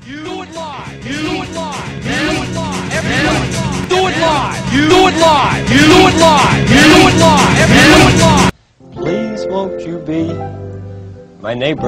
Do it live. Do it live. Do it live. Everyone. Do it live. Do it live. Do it live. Do it live. Everyone. Do it live. Please won't you be my neighbor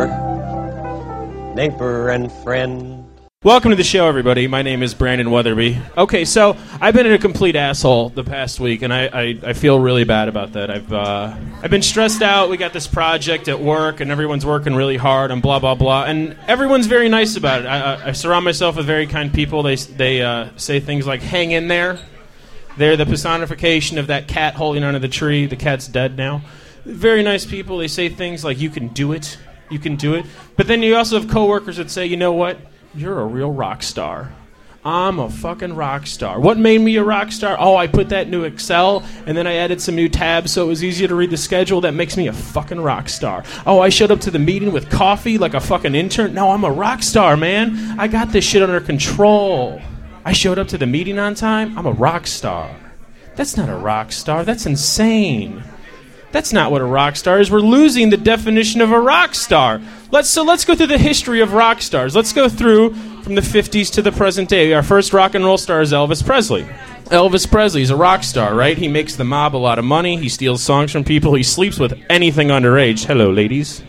and friend? Welcome to the show, everybody. My name is Brandon Weatherby. Okay, so I've been a complete asshole the past week, and I feel really bad about that. I've been stressed out. We got this project at work, and everyone's working really hard, and blah, blah, blah. And everyone's very nice about it. I surround myself with very kind people. They say things like, hang in there. They're the personification of that cat holding onto the tree. The cat's dead now. Very nice people. They say things like, you can do it. You can do it. But then you also have coworkers that say, you know what? You're a real rock star. I'm a fucking rock star. What made me a rock star? Oh, I put that into Excel, and then I added some new tabs so it was easier to read the schedule. That makes me a fucking rock star. Oh, I showed up to the meeting with coffee like a fucking intern. No, I'm a rock star, man. I got this shit under control. I showed up to the meeting on time. I'm a rock star. That's not a rock star. That's insane. That's not what a rock star is. We're losing the definition of a rock star. Let's go through the history of rock stars. Let's go through from the 50s to the present day. Our first rock and roll star is Elvis Presley. Elvis Presley is a rock star, right? He makes the mob a lot of money. He steals songs from people. He sleeps with anything underage. Hello, ladies.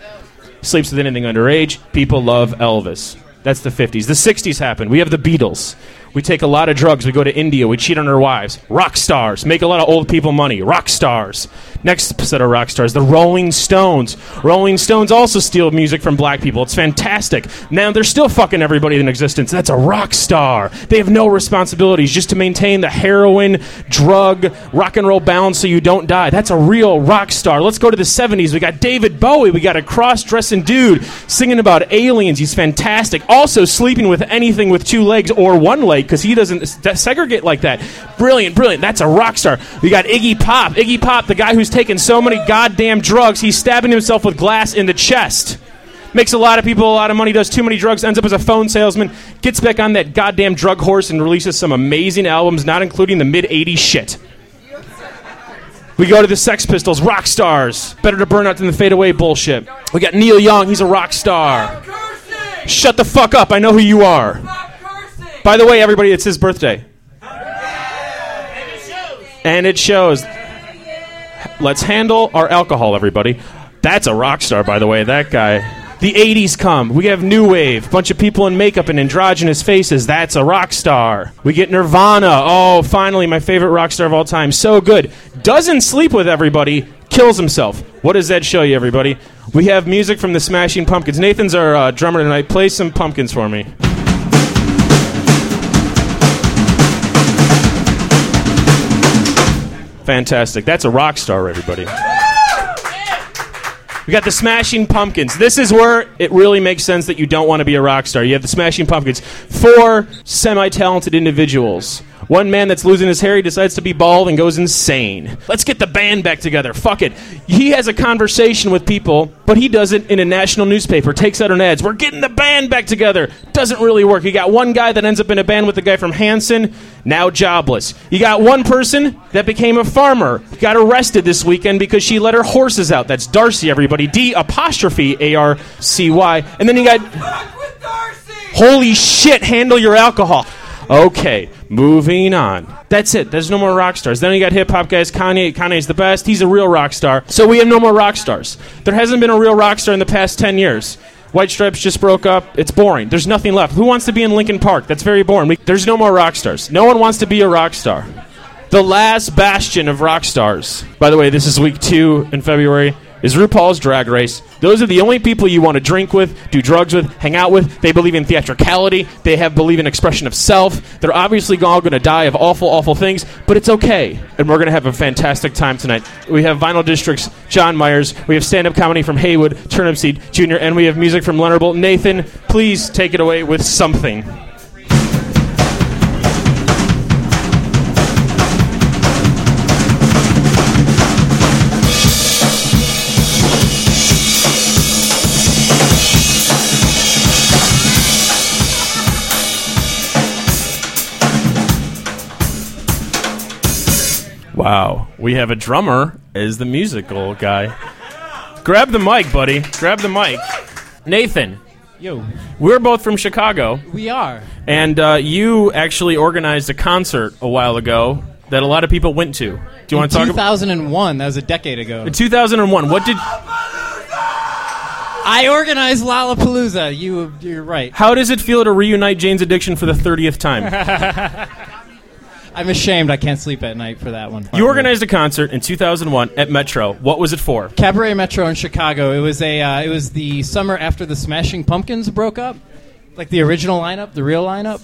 Sleeps with anything underage. People love Elvis. That's the 50s. The 60s happened. We have the Beatles. We take a lot of drugs. We go to India. We cheat on our wives. Rock stars. Make a lot of old people money. Rock stars. Next set of rock stars, the Rolling Stones. Rolling Stones also steal music from black people. It's fantastic. Now they're still fucking everybody in existence. That's a rock star. They have no responsibilities just to maintain the heroin, drug, rock and roll balance so you don't die. That's a real rock star. Let's go to the 70s. We got David Bowie. We got a cross-dressing dude singing about aliens. He's fantastic. Also sleeping with anything with two legs or one leg because he doesn't segregate like that. Brilliant, brilliant. That's a rock star. We got Iggy Pop. Iggy Pop, the guy who's taken so many goddamn drugs, he's stabbing himself with glass in the chest. Makes a lot of people a lot of money, does too many drugs, ends up as a phone salesman, gets back on that goddamn drug horse and releases some amazing albums, not including the mid-'80s shit. We go to the Sex Pistols, rock stars. Better to burn out than the fade away bullshit. We got Neil Young, he's a rock star. Shut the fuck up, I know who you are. By the way, everybody, it's his birthday. And it shows. Let's handle our alcohol, everybody. That's a rock star, by the way, that guy. The 80s come. We have New Wave. Bunch of people in makeup and androgynous faces. That's a rock star. We get Nirvana. Oh, finally, my favorite rock star of all time. So good. Doesn't sleep with everybody. Kills himself. What does that show you, everybody? We have music from the Smashing Pumpkins. Nathan's our drummer tonight. Play some Pumpkins for me. Fantastic. That's a rock star, everybody. We got the Smashing Pumpkins. This is where it really makes sense that you don't want to be a rock star. You have the Smashing Pumpkins. 4 semi-talented individuals. One man that's losing his hair, he decides to be bald and goes insane. Let's get the band back together. Fuck it. He has a conversation with people, but he does it in a national newspaper, takes out an ads. We're getting the band back together. Doesn't really work. You got one guy that ends up in a band with the guy from Hanson, now jobless. You got one person that became a farmer, got arrested this weekend because she let her horses out. That's Darcy, everybody. D''ARCY. And then you got... Holy shit, handle your alcohol. Okay, moving on. That's it. There's no more rock stars. Then you got hip-hop guys. Kanye. Kanye's the best. He's a real rock star. So we have no more rock stars. There hasn't been a real rock star in the past 10 years. White Stripes just broke up. It's boring. There's nothing left. Who wants to be in Linkin Park? That's very boring. There's no more rock stars. No one wants to be a rock star. The last bastion of rock stars. By the way, this is week 2 in February. Is RuPaul's Drag Race. Those are the only people you want to drink with, do drugs with, hang out with. They believe in theatricality. They believe in expression of self. They're obviously all going to die of awful, awful things, but it's okay. And we're going to have a fantastic time tonight. We have Vinyl District's John Myers. We have stand-up comedy from Haywood, Turnipseed Jr., and we have music from Leonard Bolton. Nathan, please take it away with something. Wow, we have a drummer as the musical guy. Grab the mic, buddy. Grab the mic. Nathan, Yo, We're both from Chicago, we are. and you actually organized a concert a while ago that a lot of people went to. Do you want to talk about 2001, that was a decade ago. in 2001? What did? I organized Lollapalooza. You're right. How does it feel to reunite Jane's Addiction for the 30th time? I'm ashamed I can't sleep at night for that one. You organized a concert in 2001 at Metro. What was it for? Cabaret Metro in Chicago. It was it was the summer after the Smashing Pumpkins broke up, like the original lineup, the real lineup,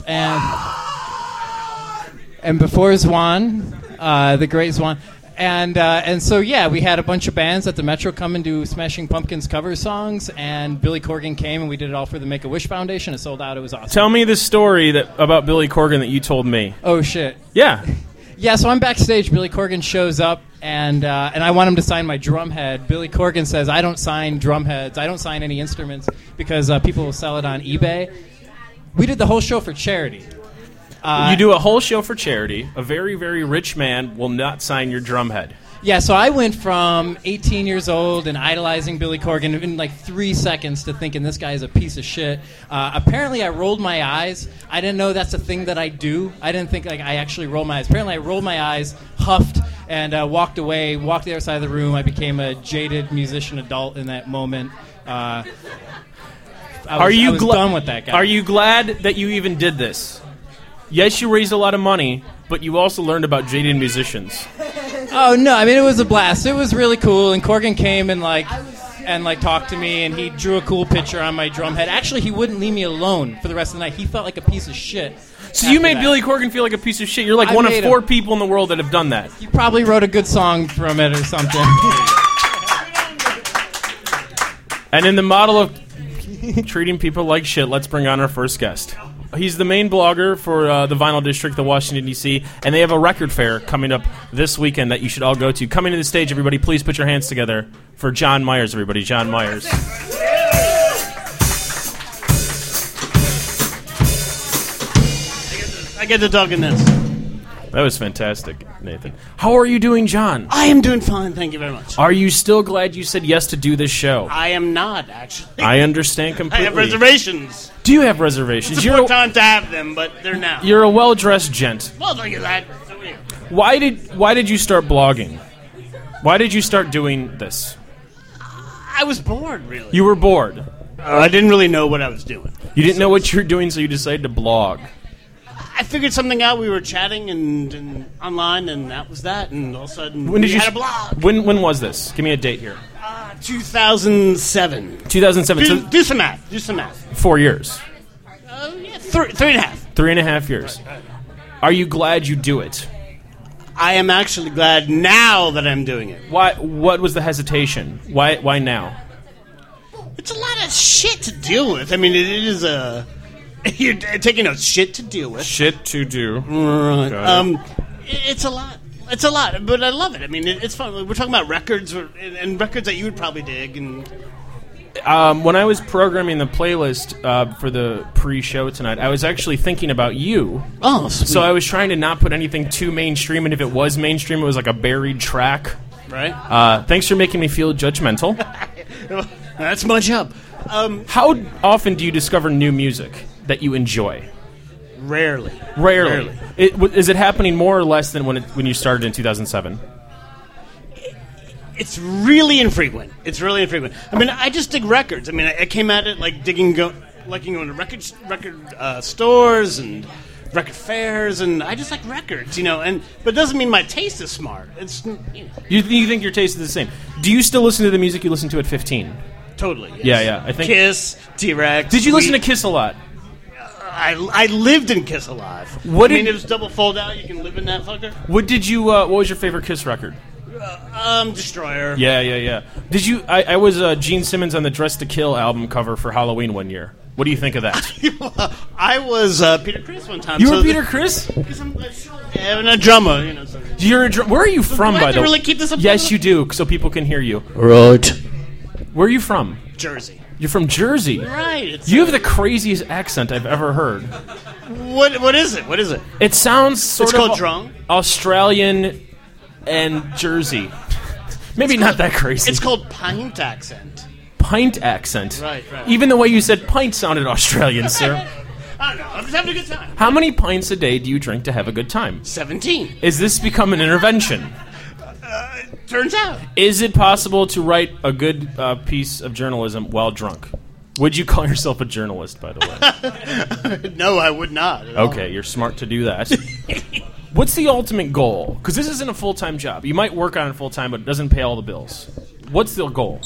and before Zwan, the great Zwan, and so yeah, we had a bunch of bands at the Metro come and do Smashing Pumpkins cover songs, and Billy Corgan came and we did it all for the Make-A-Wish Foundation. It sold out. It was awesome. Tell me the story about Billy Corgan that you told me. Oh shit. Yeah. Yeah, so I'm backstage. Billy Corgan shows up, and I want him to sign my drum head. Billy Corgan says, I don't sign drum heads. I don't sign any instruments because people will sell it on eBay. We did the whole show for charity. You do a whole show for charity. A very, very rich man will not sign your drum head. Yeah, so I went from 18 years old and idolizing Billy Corgan in like 3 seconds to thinking this guy is a piece of shit. Apparently, I rolled my eyes. I didn't know that's a thing that I do. I didn't think like I actually roll my eyes. Apparently, I rolled my eyes, huffed, and walked away, walked the other side of the room. I became a jaded musician adult in that moment. I was done with that guy. Are you glad that you even did this? Yes, you raised a lot of money, but you also learned about jaded musicians. Oh no! I mean, it was a blast. It was really cool. And Corgan came and talked to me, and he drew a cool picture on my drum head. Actually, he wouldn't leave me alone for the rest of the night. He felt like a piece of shit. So you made Billy Corgan feel like a piece of shit. You're like one of 4 people in the world that have done that. He probably wrote a good song from it or something. And in the model of treating people like shit, let's bring on our first guest. He's the main blogger for the Vinyl District of Washington, D.C., and they have a record fair coming up this weekend that you should all go to. Coming to the stage, everybody, please put your hands together for John Myers, everybody. John Myers. I get to talk in this. That was fantastic, Nathan. How are you doing, John? I am doing fine, thank you very much. Are you still glad you said yes to do this show? I am not, actually. I understand I completely. have reservations. Do you have reservations? It's about time to have them, but they're now. You're a well-dressed gent. Well, thank you, that. So are you. Why did you start blogging? Why did you start doing this? I was bored, really. You were bored. I didn't really know what I was doing. You didn't know what you were doing, so you decided to blog. I figured something out. We were chatting and online, and that was that. And all of a sudden, When did you had a blog. When was this? Give me a date here. 2007. 2007. Do some math. Do some math. 4 years. Yeah, 3.5. 3.5 years. Are you glad you do it? I am actually glad now that I'm doing it. Why? What was the hesitation? Why now? It's a lot of shit to deal with. I mean, it is a... You're taking a shit to deal with. Shit to do. Right. It's a lot. It's a lot, but I love it. I mean, it's fun. We're talking about records and records that you would probably dig. And when I was programming the playlist for the pre-show tonight, I was actually thinking about you. Oh, sweet. So I was trying to not put anything too mainstream, and if it was mainstream, it was like a buried track. Right. Thanks for making me feel judgmental. That's my job. How often do you discover new music that you enjoy? Rarely. Is it happening more or less than when you started in 2007? It's really infrequent. I mean, I just dig records. I mean, I came at it like liking going to record stores and record fairs, and I just like records, but it doesn't mean my taste is smart. It's You think your taste is the same? Do you still listen to the music you listened to at 15? Totally. Yes. Yeah. I think Kiss, T-Rex. Did you listen to Kiss a lot? I lived in Kiss Alive. It was double fold out. You can live in that fucker. What did you? What was your favorite Kiss record? Destroyer. Yeah. Did you? I was Gene Simmons on the Dress to Kill album cover for Halloween one year. What do you think of that? I was Peter Criss one time. You were Peter Criss? Because I'm a drummer, So. You're where are you from, by the way? Really keep this up? Yes, you do, so people can hear you. Right. Where are you from? Jersey. You're from Jersey. Right. You have the craziest accent I've ever heard. What is it? It sounds sort of called drunk? Australian and Jersey. Maybe not that crazy. It's called pint accent. pint accent. Right. Even the way you said pint sounded Australian, sir. I don't know. I'm just having a good time. How many pints a day do you drink to have a good time? 17. Is this become an intervention? Turns out. Is it possible to write a good piece of journalism while drunk? Would you call yourself a journalist, by the way? No, I would not. at all. Okay, you're smart to do that. What's the ultimate goal? Because this isn't a full-time job. You might work on it full-time, but it doesn't pay all the bills. What's the goal?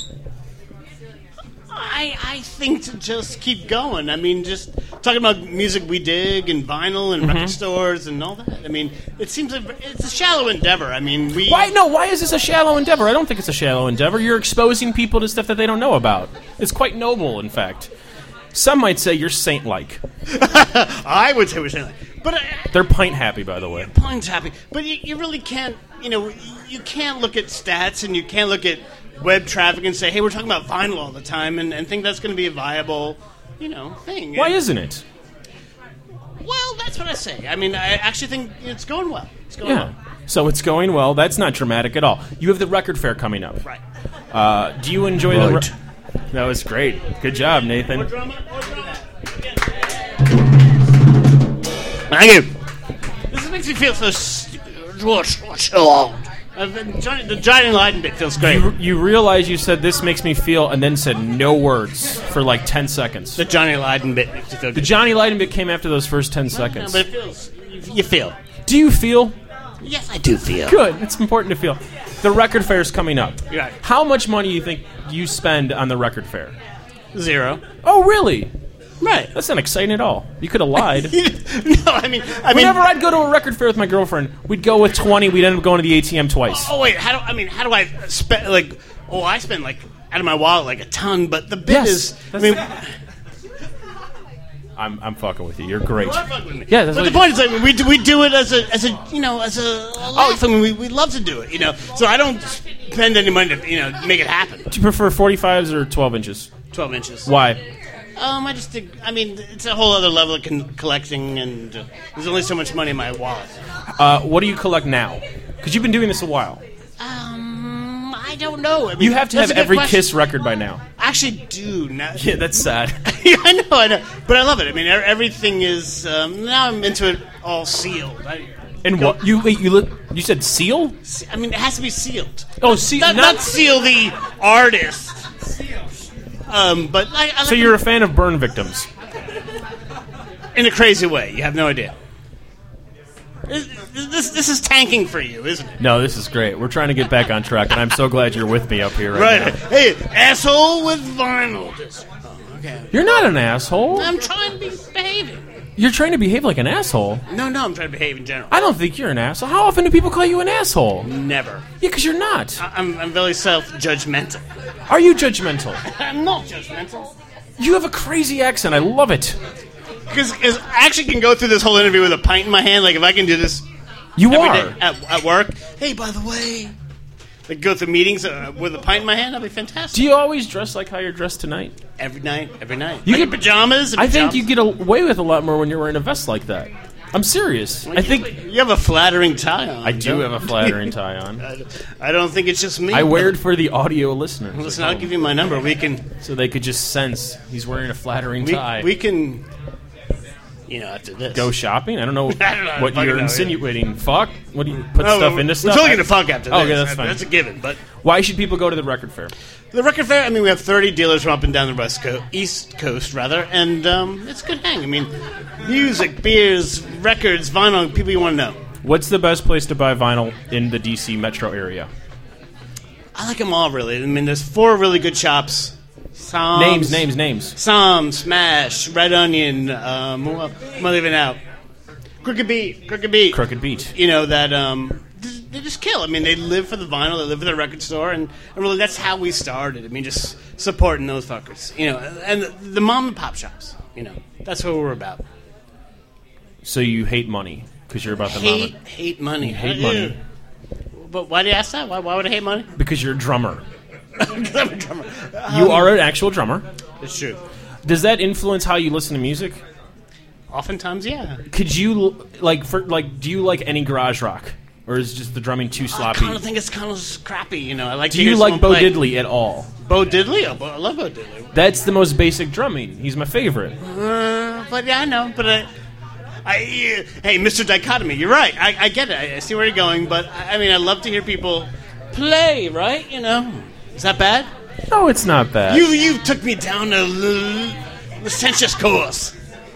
I think to just keep going. I mean, just talking about music we dig and vinyl and record stores and all that. I mean, it seems like it's a shallow endeavor. I mean, Why is this a shallow endeavor? I don't think it's a shallow endeavor. You're exposing people to stuff that they don't know about. It's quite noble, in fact. Some might say you're saint-like. I would say we're saying that. But They're pint-happy, by the way. Pine's happy. But you really can't, you can't look at stats and you can't look at web traffic and say, hey, we're talking about vinyl all the time and think that's going to be a viable, thing. Why isn't it? Well, that's what I say. I mean, I actually think it's going well. It's going Yeah. well. So it's going well. That's not dramatic at all. You have the record fair coming up. Right. Do you enjoy Right. That was great. Good job, Nathan. More drama. Thank you. This makes me feel so the Johnny Lydon bit feels great. You realize you said this makes me feel, and then said no words for like 10 seconds. The Johnny Lydon bit makes you feel The good. Johnny Lydon bit came after those first 10 No, seconds. but it feels. You feel. Do you feel? Yes, I do feel. Good. It's important to feel. The record fair is coming up. Right. How much money do you think you spend on the record fair? 0. Oh, really? Right. That's not exciting at all. You could have lied. No, I mean, Whenever I'd go to a record fair with my girlfriend, we'd go with 20. We'd end up going to the ATM twice. Oh wait, how do I spend I spend like out of my wallet like a ton, but the bit Yes, is that's- I'm fucking with you. You're great. You are fucking with me. Yeah, that's but what the point is like we do it as a laugh. I mean, we love to do it, So I don't spend any money to make it happen. Do you prefer 45s or 12 inches? 12 inches. Why? I just think. I mean, it's a whole other level of collecting, and there's only so much money in my wallet. What do you collect now? Because you've been doing this a while. I don't know. I mean, You have to that's have a good every question. Kiss record by now. I actually do now. Yeah, that's sad. Yeah, I know, but I love it. I mean, everything is now I'm into it all sealed. And what you said seal? I mean, it has to be sealed. Oh, seal. Not seal the artist. But I like So you're a fan of burn victims? in a crazy way. You have no idea. This is tanking for you, isn't it? No, this is great. We're trying to get back on track, and I'm so glad you're with me up here right now. Hey, asshole with vinyl. Okay. You're not an asshole. I'm trying to be behaving. You're trying to behave like an asshole. No, I'm trying to behave in general. I don't think you're an asshole. How often do people call you an asshole? Never. Yeah, because you're not. I'm very self-judgmental. Are you judgmental? I'm not judgmental. You have a crazy accent. I love it. Because I actually can go through this whole interview with a pint in my hand. Like, if I can do this You every are. day at work. Hey, by the way. Like, go through meetings with a pint in my hand. That'd be fantastic. Do you always dress like how you're dressed tonight? Every night. You Like get in pajamas. I think you get away with a lot more when you're wearing a vest like that. I'm serious. I think You have a flattering tie on. I do have a flattering tie on. I don't think it's just me. I wear it for the audio listeners. Listen, I'll give you my number. We can... So they could just sense he's wearing a flattering tie. We can... after this. Go shopping? I don't know I don't know. what Fucking you're know, insinuating. Fuck? What do you put No, stuff into stuff? We're totally going to fuck after this. Okay, that's fine. That's a given. But Why should people go to the record fair? the record fair, I mean, we have 30 dealers from up and down the East Coast, and it's a good hang. I mean, music, beers, records, vinyl, people you want to know. What's the best place to buy vinyl in the D.C. metro area? I like them all, really. I mean, there's 4 really good shops. Psalms, Names. Psalm, Smash, Red Onion, who am I leaving out? Crooked Beat. Crooked Beat. They just kill. I mean, they live for the vinyl, they live for the record store, and really that's how we started. I mean, just supporting those fuckers. And the mom and pop shops. That's what we're about. So you hate money because you're about the mama. Hate money. Hate money. But why do you ask that? Why would I hate money? Because you're a drummer. Because I'm a drummer. You are an actual drummer. It's true. Does that influence how you listen to music? Oftentimes, yeah. Could you do you like any garage rock, or is just the drumming too I sloppy? kind of think it's kind of crappy. I like. Do to hear you like someone Bo play. Diddley at all? Bo Diddley? Oh, I love Bo Diddley. That's the most basic drumming. He's my favorite. But yeah, I know. But hey, Mr. Dichotomy, you're right. I get it. I see where you're going. But I mean, I love to hear people play. Right? You know, is that bad? No, it's not bad. You took me down a licentious course.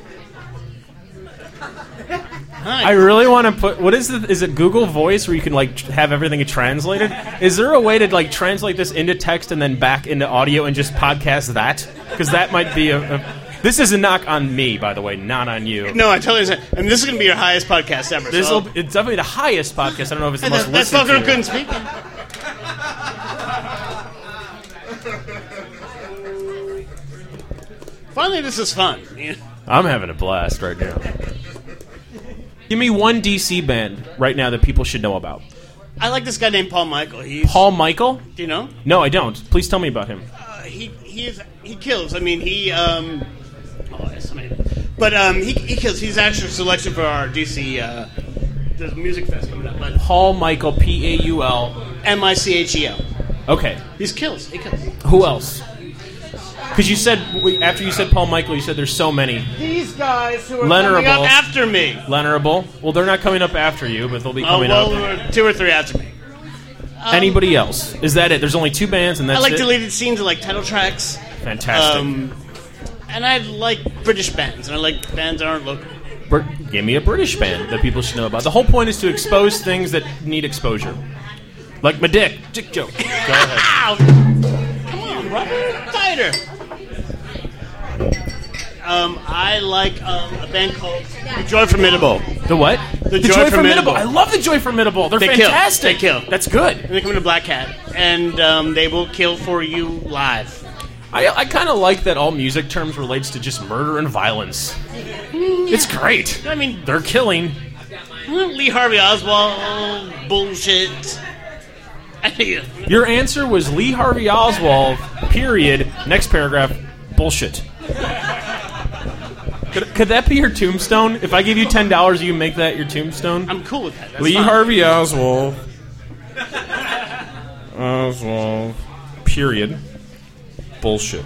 I really want to put. What is it? Is it Google Voice where you can like have everything translated? Is there a way to like translate this into text and then back into audio and just podcast that? Because that might be a. This is a knock on me, by the way, not on you. No, I totally understand. And this is going to be your highest podcast ever. It's definitely the highest podcast. I don't know if it's the most that's listened to. Fucker couldn't speak. Finally, this is fun. I'm having a blast right now. Give me one DC band right now that people should know about. I like this guy named Paul Michael. Paul Michael? Do you know? No, I don't. Please tell me about him. He kills. I mean, he kills. He's actually selected for our DC the music fest coming up. But Paul Michael, Paul Michel. Okay. He kills. Who else? Because you said after you said Paul Michael, you said there's so many. These guys who are coming up after me. Lenerable. Well, they're not coming up after you, but they'll be coming up. 2 or 3 after me. Anybody else? Is that it? There's only 2 bands, and that's it? I like deleted scenes. I like title tracks. Fantastic. And I like British bands, and I like bands that aren't local. Give me a British band that people should know about. The whole point is to expose things that need exposure. Like my dick. Dick joke. Go ahead. Ow! Come on, rub it tighter. I like a band called The Joy Formidable. The what? The Joy Formidable. I love The Joy Formidable. They're fantastic. They kill. That's good. And they come to Black Cat, and they will kill for you live. I kind of like that all music terms relates to just murder and violence. It's great. I mean, they're killing. Lee Harvey Oswald, bullshit. Your answer was Lee Harvey Oswald, period. Next paragraph, bullshit. Could that be your tombstone? If I give you $10, you make that your tombstone? I'm cool with that. That's Lee fine. Harvey Oswald. Period. Bullshit.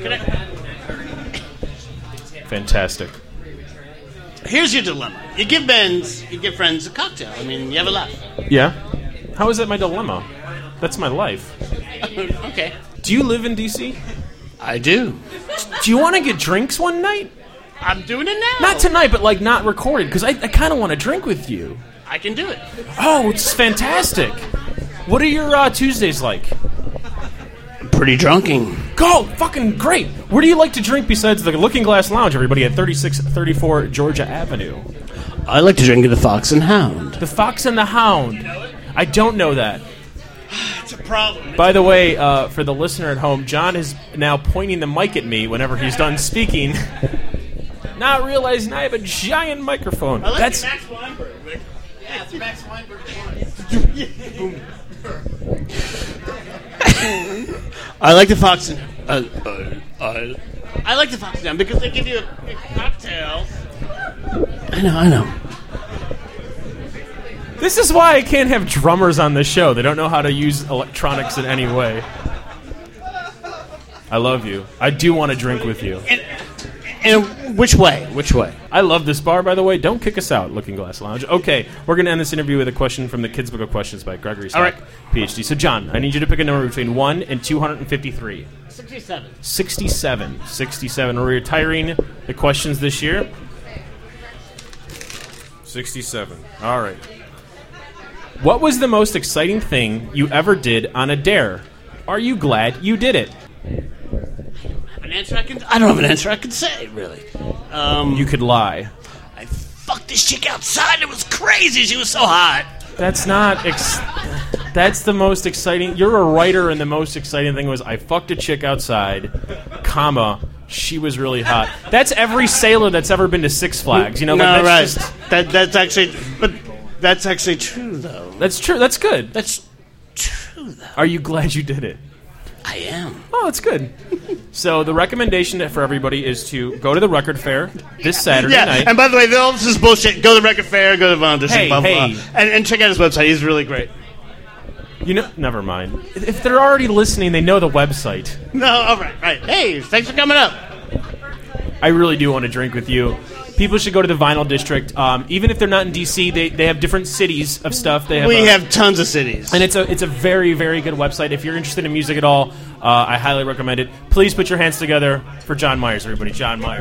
Fantastic. Here's your dilemma. You give friends a cocktail. I mean, you have a laugh. Yeah? How is that my dilemma? That's my life. Okay. Do you live in D.C.? I do. Do you want to get drinks one night? I'm doing it now. Not tonight, but like not recorded, because I kind of want to drink with you. I can do it. Oh, it's fantastic. What are your Tuesdays like? Pretty drunking. Go! Fucking great! Where do you like to drink besides the Looking Glass Lounge, everybody, at 3634 Georgia Avenue? I like to drink at the Fox and Hound. The Fox and the Hound. I don't know that. It's a problem. By the way, for the listener at home, John is now pointing the mic at me whenever he's done speaking, not realizing I have a giant microphone. I like Max Weinberg. Yeah, it's Max Weinberg. I like the Fox and I like the Fox and Hound because they give you a cocktail. I know. This is why I can't have drummers on the show. They don't know how to use electronics in any way. I love you. I do want to drink with you. And which way? Which way? I love this bar, by the way. Don't kick us out, Looking Glass Lounge. Okay, we're going to end this interview with a question from the Kids Book of Questions by Gregory Stack, All right. PhD. So, John, I need you to pick a number between 1 and 253. 67. 67. 67. We're retiring the questions this year. 67. All right. What was the most exciting thing you ever did on a dare? Are you glad you did it? I don't have an answer I can say, really. You could lie. I fucked this chick outside. It was crazy. She was so hot. That's not... That's the most exciting... You're a writer, and the most exciting thing was I fucked a chick outside, comma, she was really hot. That's every sailor that's ever been to Six Flags. You know, no, that's right. Just, that's actually... But that's actually true, though. That's true. That's good. That's true, though. Are you glad you did it? I am. Oh, that's good. So the recommendation for everybody is to go to the record fair this Saturday night. And by the way, all this is bullshit. Go to the record fair, go to Von Dissing, blah, blah, blah. And check out his website. He's really great. You know, never mind. If they're already listening, they know the website. No, all right, right. Hey, thanks for coming up. I really do want to drink with you. People should go to the Vinyl District. Even if they're not in D.C., they have different cities of stuff. They have, We have tons of cities. and it's a very, very good website. If you're interested in music at all, I highly recommend it. Please put your hands together for John Myers, everybody. John Myers.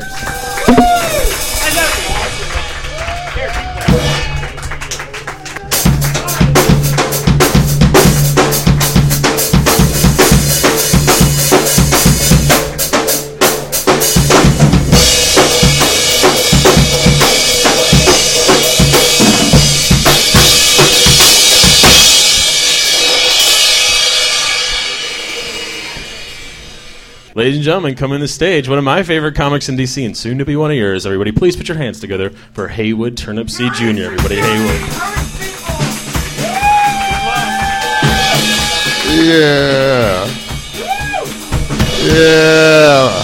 Ladies and gentlemen, coming to the stage, one of my favorite comics in D.C. and soon to be one of yours. Everybody, please put your hands together for Haywood Turnipseed Jr. Everybody, Haywood. Yeah. Yeah.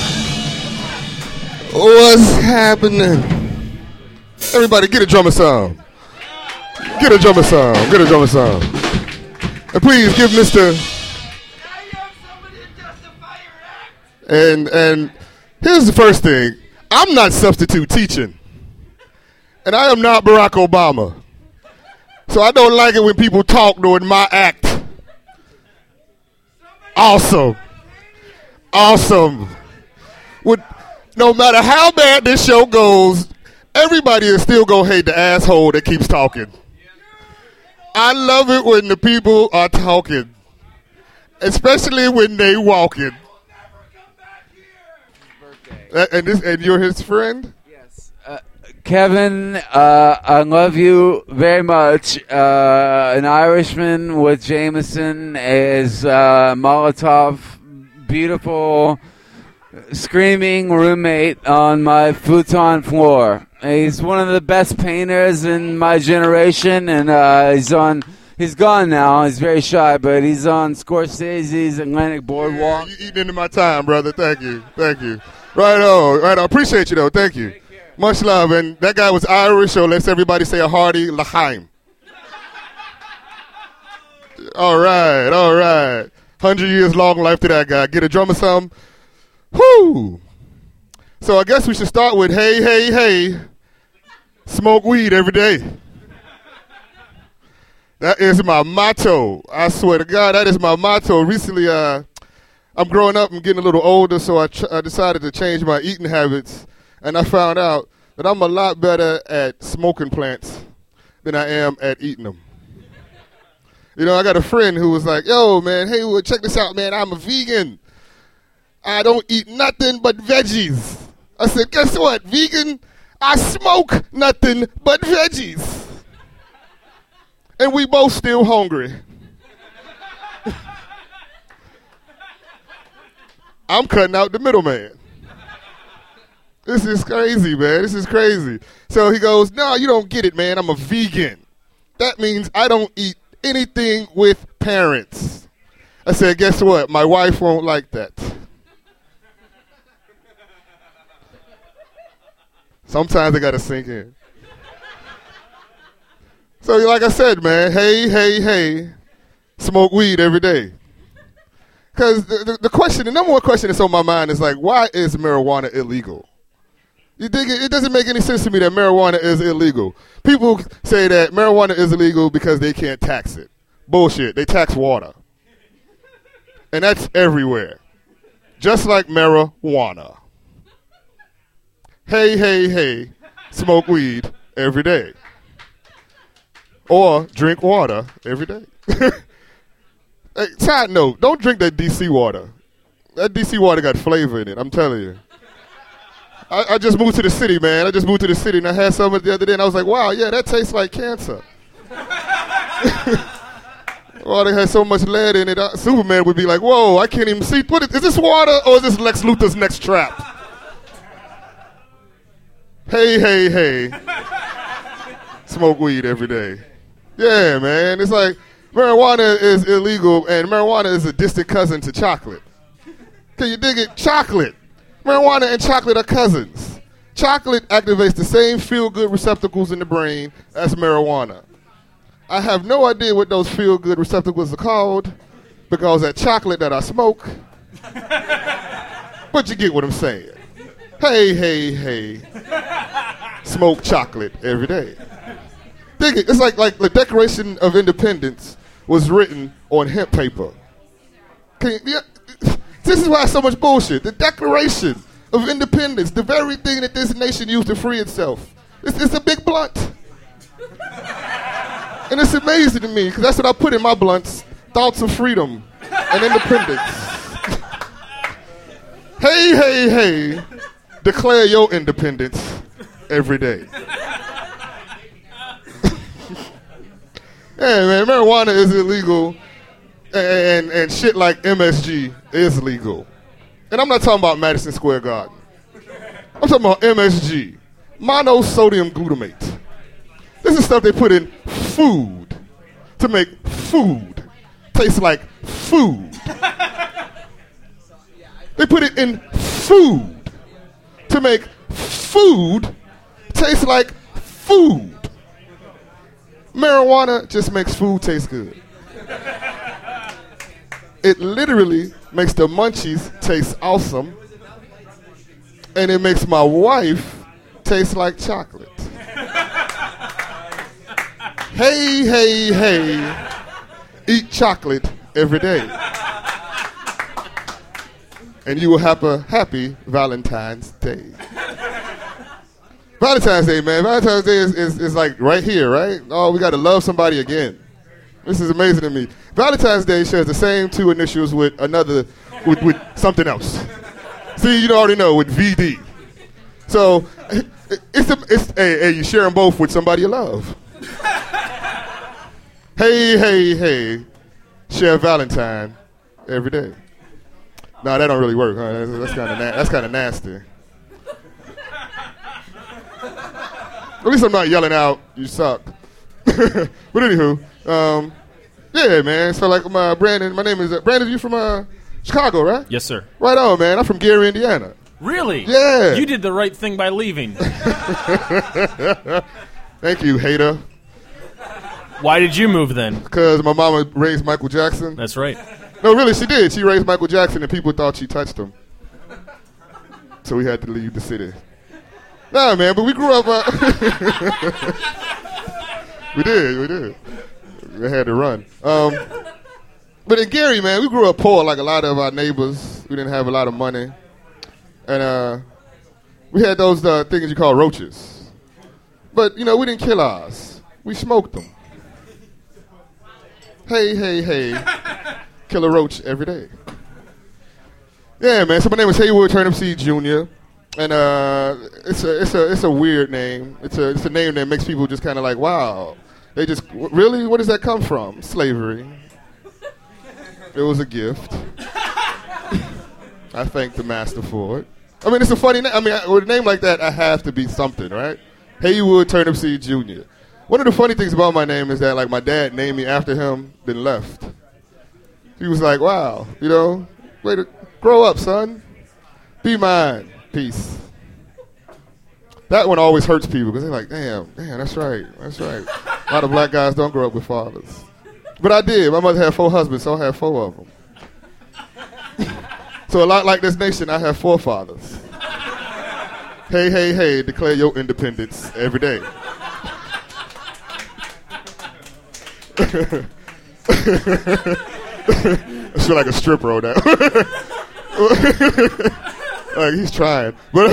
What's happening? Everybody, get a drummer song. Get a drummer song. Get a drummer song. And please give Mr. And here's the first thing. I'm not substitute teaching. And I am not Barack Obama. So I don't like it when people talk during my act. Awesome. Awesome. No matter how bad this show goes, everybody is still going to hate the asshole that keeps talking. I love it when the people are talking. Especially when they walking. And you're his friend? Yes. Kevin, I love you very much. An Irishman with Jameson is Molotov, beautiful, screaming roommate on my futon floor. He's one of the best painters in my generation, and he's gone now. He's very shy, but he's on Scorsese's Atlantic Boardwalk. You eating into my time, brother. Thank you. Thank you. Right on. Right on. Appreciate you, though. Thank you. Much love. And that guy was Irish, so let's everybody say a hearty l'chaim. All right. All right. 100 years long life to that guy. Get a drummer some. Whoo. So I guess we should start with hey, hey, hey. Smoke weed every day. That is my motto. I swear to God, that is my motto. Recently, I'm growing up and getting a little older, so I decided to change my eating habits, and I found out that I'm a lot better at smoking plants than I am at eating them. You know, I got a friend who was like, yo, man, hey, well, check this out, man, I'm a vegan. I don't eat nothing but veggies. I said, guess what, vegan? I smoke nothing but veggies. And we both still hungry. I'm cutting out the middleman. This is crazy, man. This is crazy. So he goes, no, you don't get it, man. I'm a vegan. That means I don't eat anything with parents. I said, guess what? My wife won't like that. Sometimes I got to sink in. So like I said, man, hey, hey, hey, smoke weed every day. Because the number one question that's on my mind is like, why is marijuana illegal? You dig it? It doesn't make any sense to me that marijuana is illegal. People say that marijuana is illegal because they can't tax it. Bullshit. They tax water. And that's everywhere. Just like marijuana. Hey, hey, hey, smoke weed every day. Or drink water every day. Hey, side note, don't drink that DC water. That DC water got flavor in it, I'm telling you. I just moved to the city, man. I just moved to the city, and I had some the other day, and I was like, wow, yeah, that tastes like cancer. Water has so much lead in it, Superman would be like, whoa, I can't even see. What is this water, or is this Lex Luthor's next trap? Hey, hey, hey. Smoke weed every day. Yeah, man. It's like marijuana is illegal, and marijuana is a distant cousin to chocolate. Can you dig it? Chocolate. Marijuana and chocolate are cousins. Chocolate activates the same feel-good receptacles in the brain as marijuana. I have no idea what those feel-good receptacles are called because that chocolate that I smoke. But you get what I'm saying. Hey, hey, hey. Smoke chocolate every day. Dig it. It's like the Declaration of Independence was written on hemp paper. This is why so much bullshit. The Declaration of Independence, the very thing that this nation used to free itself. It's a big blunt. And it's amazing to me, because that's what I put in my blunts, thoughts of freedom and independence. Hey, hey, hey, declare your independence every day. Yeah, man, marijuana is illegal, and shit like MSG is legal. And I'm not talking about Madison Square Garden. I'm talking about MSG, monosodium glutamate. This is stuff they put in food to make food taste like food. They put it in food to make food taste like food. Marijuana just makes food taste good. It literally makes the munchies taste awesome, and it makes my wife taste like chocolate. Hey, hey, hey, eat chocolate every day. And you will have a happy Valentine's Day. Valentine's Day, man. Valentine's Day is like right here, right? Oh, we got to love somebody again. This is amazing to me. Valentine's Day shares the same two initials with with something else. See, you already know, with VD. So, hey, you share them both with somebody you love. Hey, hey, hey, share Valentine every day. No, that don't really work, huh? That's kind of nasty. At least I'm not yelling out, you suck. But anywho, yeah, man. So like Brandon, my name is Brandon. You from Chicago, right? Yes, sir. Right on, man. I'm from Gary, Indiana. Really? Yeah. You did the right thing by leaving. Thank you, hater. Why did you move then? Because my mama raised Michael Jackson. That's right. No, really, she did. She raised Michael Jackson, and people thought she touched him. So we had to leave the city. Nah, man, but we grew up. We did. We had to run. But in Gary, man, we grew up poor like a lot of our neighbors. We didn't have a lot of money. And we had those things you call roaches. But, we didn't kill ours. We smoked them. Hey, hey, hey. Kill a roach every day. Yeah, man. So my name is Haywood Turnip Seed Jr. And it's a weird name. It's a name that makes people just kind of like, wow. They just, really? Where does that come from? Slavery. It was a gift. I thank the master for it. I mean, it's a funny name. I mean, with a name like that, I have to be something, right? Haywood Turnip Seed Jr. One of the funny things about my name is that, like, my dad named me after him, then left. He was like, wow, way to grow up, son. Be mine. Peace. That one always hurts people because they're like, damn, that's right. A lot of black guys don't grow up with fathers. But I did. My mother had 4 husbands, so I had 4 of them. So a lot like this nation, I have 4 fathers. Hey, hey, hey, declare your independence every day. I feel like a stripper on that. Like he's trying, but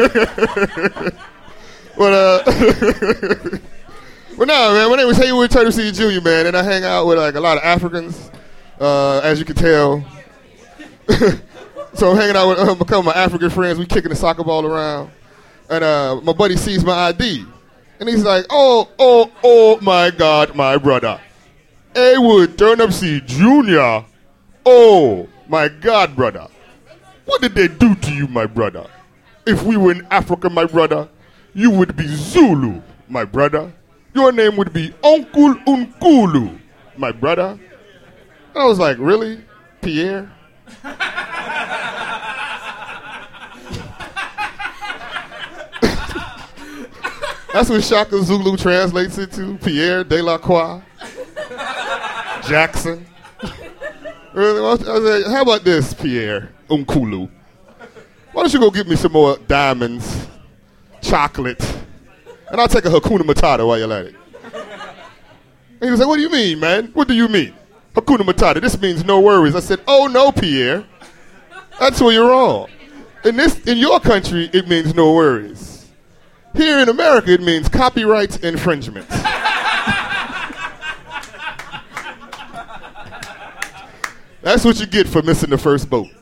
no, man. My name is Haywood Turnip Seed Jr., man, and I hang out with like a lot of Africans, as you can tell. So I'm hanging out with a couple of my African friends. We kicking the soccer ball around, and my buddy sees my ID, and he's like, "Oh my God, my brother, Haywood Turnip Seed Jr. Oh my God, brother." What did they do to you, my brother? If we were in Africa, my brother, you would be Zulu, my brother. Your name would be Uncle Unkulu, my brother. And I was like, really? Pierre? That's what Shaka Zulu translates it to, Pierre de la Croix. Jackson. Really? I said, how about this, Pierre Nkulu? Why don't you go get me some more diamonds, chocolate, and I'll take a Hakuna Matata while you're at it. And he was like, what do you mean, man? What do you mean? Hakuna Matata, this means no worries. I said, oh, no, Pierre. That's where you're wrong. In your country, it means no worries. Here in America, it means copyright infringement. That's what you get for missing the first boat.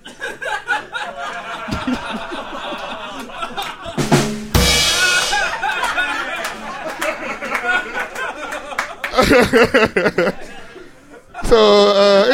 So,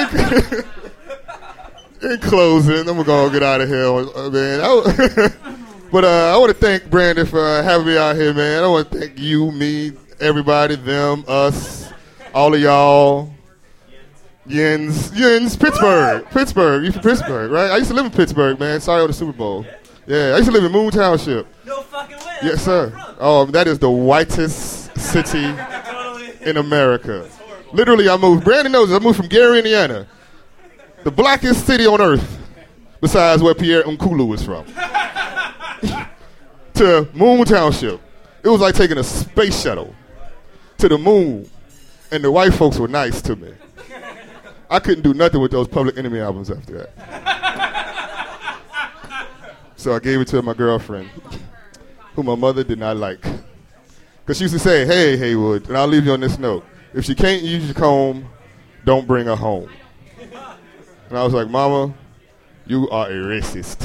in closing, I'm going to get out of here, man. But I want to thank Brandon for having me out here, man. I want to thank you, me, everybody, them, us, all of y'all. Yins, Pittsburgh. You from Pittsburgh, right? I used to live in Pittsburgh, man. Sorry on the Super Bowl. Yeah, I used to live in Moon Township. No fucking way. Yes, sir. Oh, that is the whitest city in America. Literally, I moved. Brandon knows this. I moved from Gary, Indiana. The blackest city on earth, besides where Pierre Nkulu is from. To Moon Township. It was like taking a space shuttle to the moon. And the white folks were nice to me. I couldn't do nothing with those Public Enemy albums after that. So I gave it to my girlfriend, who my mother did not like. Because she used to say, hey, Haywood, and I'll leave you on this note. If she can't use your comb, don't bring her home. And I was like, Mama, you are a racist.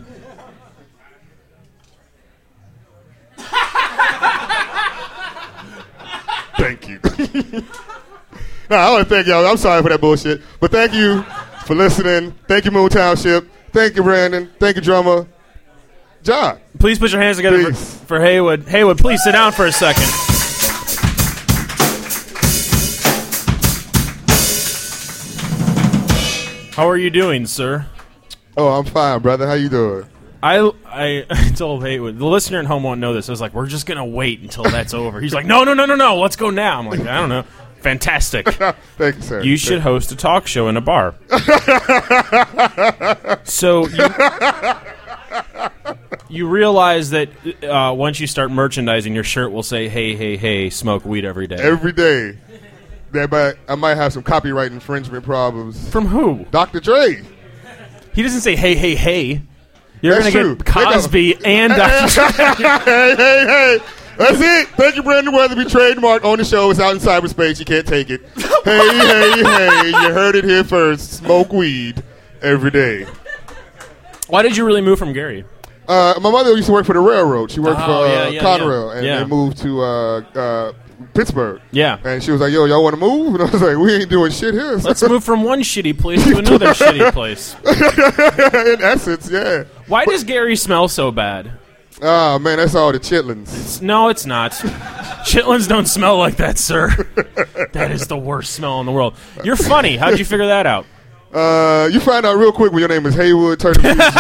Thank you. No, I want to thank y'all. I'm sorry for that bullshit. But thank you for listening. Thank you, Moon Township. Thank you, Brandon. Thank you, drummer. John. Please put your hands together for Haywood. Haywood, please sit down for a second. How are you doing, sir? Oh, I'm fine, brother. How you doing? I told Haywood, the listener at home won't know this. I was like, we're just going to wait until that's over. He's like, no, let's go now. I'm like, I don't know. Fantastic. Thank you, sir. You should host a talk show in a bar. So you realize that once you start merchandising, your shirt will say, hey, smoke weed every day. Every day. I might have some copyright infringement problems. From who? Dr. Dre. He doesn't say, hey. You're That's going to true. get Cosby and Dr. Dre. Hey. That's it. Thank you, Brandon Weatherby. Trademark on the show. It's out in cyberspace. You can't take it. Hey. You heard it here first. Smoke weed every day. Why did you really move from Gary? My mother used to work for the railroad. She worked for Conrail, and they moved to Pittsburgh. Yeah. And she was like, yo, y'all want to move? And I was like, we ain't doing shit here. Let's move from one shitty place to another shitty place. In essence, yeah. Why does Gary smell so bad? Oh, man, that's all the chitlins. No, it's not. Chitlins don't smell like that, sir. That is the worst smell in the world. You're funny. How'd you figure that out? You find out real quick when your name is Haywood Turner.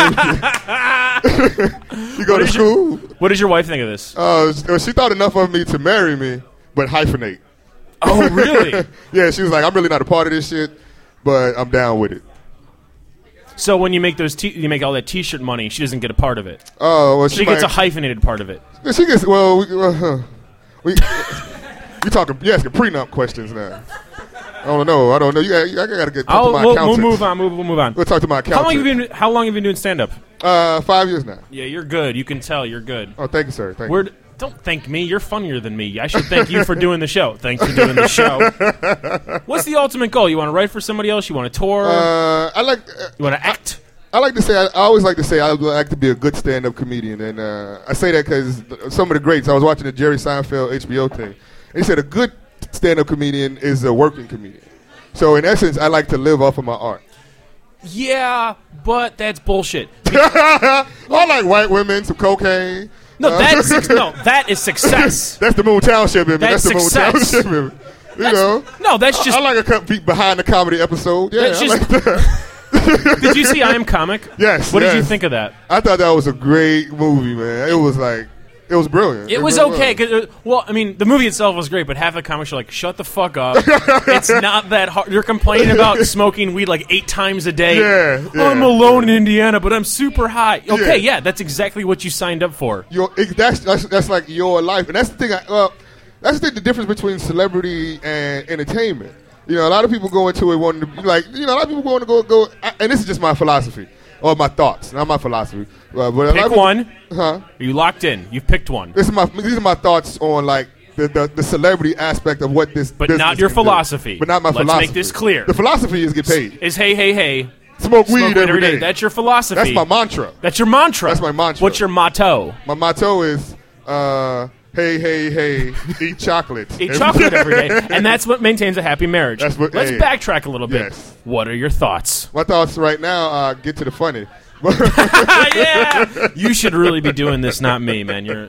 You go to school. What does your wife think of this? She thought enough of me to marry me, but hyphenate. Oh, really? Yeah, she was like, I'm really not a part of this shit, but I'm down with it. So when you make you make all that T-shirt money, she doesn't get a part of it. Oh, well, she gets a hyphenated part of it. She gets you talking? You asking prenup questions now? I don't know. I got to get talk to my accountant. We'll move on. We'll talk to my accountant. How long have you been doing stand-up? 5 years now. Yeah, you're good. You can tell you're good. Oh, thank you, sir. Thank you. Don't thank me. You're funnier than me. I should thank you for doing the show. Thanks for doing the show. What's the ultimate goal? You want to write for somebody else? You want to tour? You want to act? I like to say. I always like to say I would like to be a good stand-up comedian, and I say that because some of the greats. I was watching the Jerry Seinfeld HBO thing, and he said a good stand-up comedian is a working comedian. So in essence, I like to live off of my art. Yeah, but that's bullshit. I like white women, some cocaine. No, that is success. That's the Moon Township in me. That's the success. Moon Township in me. You know? No, that's just... I like a beat behind the comedy episode. Yeah, I like that. Did you see I Am Comic? Yes. What did you think of that? I thought that was a great movie, man. It was like... It was brilliant. It was really okay. Cause, well, I mean, the movie itself was great, but half the comics are like, shut the fuck up. It's not that hard. You're complaining about smoking weed like 8 times a day. Yeah, I'm alone in Indiana, but I'm super high. Okay, yeah, that's exactly what you signed up for. That's like your life. And that's the thing. That's the difference between celebrity and entertainment. You know, a lot of people go into it wanting to be like, you know, a lot of people want to go, and this is just my philosophy. Or my thoughts, not my philosophy. But Pick one. Huh? Are you locked in? You've picked one. These are my thoughts on like the celebrity aspect of what this. But not your philosophy. Do. But not my philosophy. Let's make this clear. The philosophy is get paid. Is hey. Smoke weed every day. That's your philosophy. That's my mantra. That's your mantra. That's my mantra. What's your motto? My motto is hey, eat chocolate. Eat chocolate every day. And that's what maintains a happy marriage. Let's backtrack a little bit. Yes. What are your thoughts? My thoughts right now, get to the funny. Yeah. You should really be doing this, not me, man. You're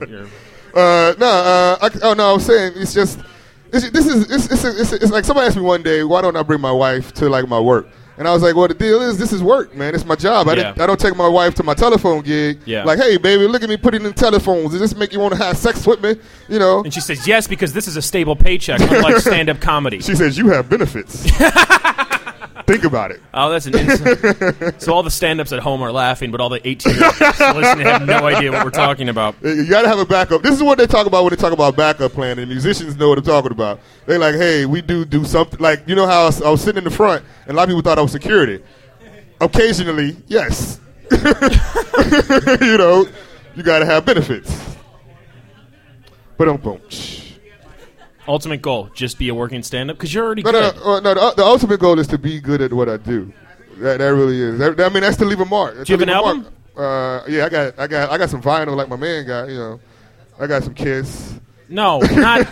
I was saying it's just it's like somebody asked me one day, why don't I bring my wife to like my work? And I was like, well, the deal is this is work, man. It's my job. I don't take my wife to my telephone gig. Yeah. Like, hey, baby, look at me putting in telephones. Does this make you want to have sex with me? You know? And she says, yes, because this is a stable paycheck, unlike stand-up comedy. She says, you have benefits. Think about it. Oh, that's an insult. So all the stand-ups at home are laughing, but all the 18-year-olds listening have no idea what we're talking about. You got to have a backup. This is what they talk about when they talk about backup plan, and musicians know what I'm talking about. They're like, hey, we do something. Like, you know how I was sitting in the front, and a lot of people thought I was security. Occasionally, yes. You know, you got to have benefits. But boom. Ultimate goal, just be a working stand-up? Because you're already good. No, the ultimate goal is to be good at what I do. That really is. I mean, that's to leave a mark. Do you have an album? Yeah, I got some vinyl like my man got, you know. I got some Kiss. No, not...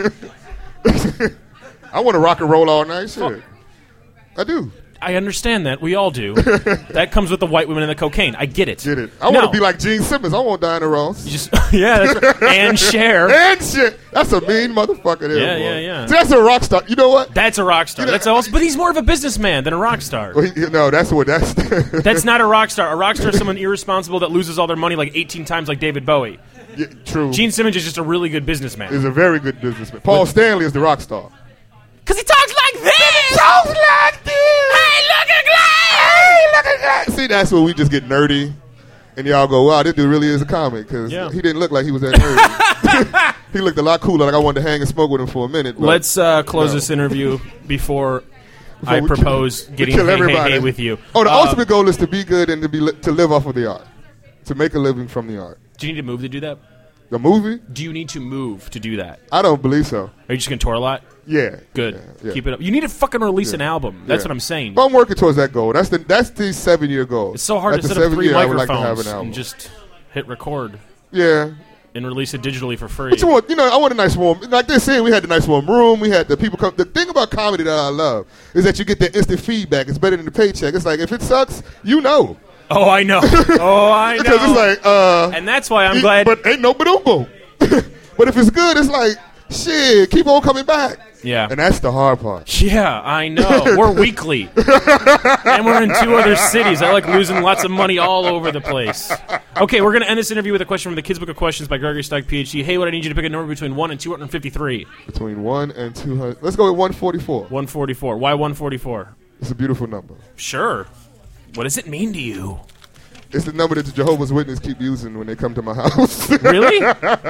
I want to rock and roll all night. Shit. I do. I understand that. We all do. That comes with the white women and the cocaine. I get it. I want to be like Gene Simmons. I want Diana Ross. Yeah, that's right. And Cher. That's a mean motherfucker there, boy. Yeah. See, that's a rock star. You know what? That's a rock star. But he's more of a businessman than a rock star. Well, that's. That's not a rock star. A rock star is someone irresponsible that loses all their money like 18 times like David Bowie. Yeah, true. Gene Simmons is just a really good businessman. He's a very good businessman. Paul Stanley is the rock star. Because he talks like this! He talks like this! Hey, look at Glass! See, that's where we just get nerdy, and y'all go, wow, this dude really is a comic, because he didn't look like he was that nerdy. He looked a lot cooler, like I wanted to hang and smoke with him for a minute. Let's close this interview before I propose getting hey with you. Oh, the ultimate goal is to be good and to live off of the art, to make a living from the art. Do you need to move to do that? The movie? Do you need to move to do that? I don't believe so. Are you just going to tour a lot? Yeah. Good. Yeah. Keep it up. You need to fucking release an album. That's what I'm saying. But I'm working towards that goal. That's the 7-year goal. It's so hard to set up 3 microphones and just hit record. Yeah. And release it digitally for free. But I want a nice warm, like they say, we had the nice warm room. We had the people come. The thing about comedy that I love is that you get that instant feedback. It's better than the paycheck. It's like, if it sucks, you know. Oh, I know. Because it's like, and that's why I'm glad. But ain't no boom. But if it's good, it's like, shit, keep on coming back. Yeah. And that's the hard part. Yeah, I know. We're weekly. And we're in 2 other cities. I like losing lots of money all over the place. Okay, we're going to end this interview with a question from the Kids Book of Questions by Gregory Stock, PhD. Hey, what I need you to pick a number between 1 and 253. Between 1 and 200. Let's go with 144. 144. Why 144? It's a beautiful number. Sure. What does it mean to you? It's the number that the Jehovah's Witnesses keep using when they come to my house. Really?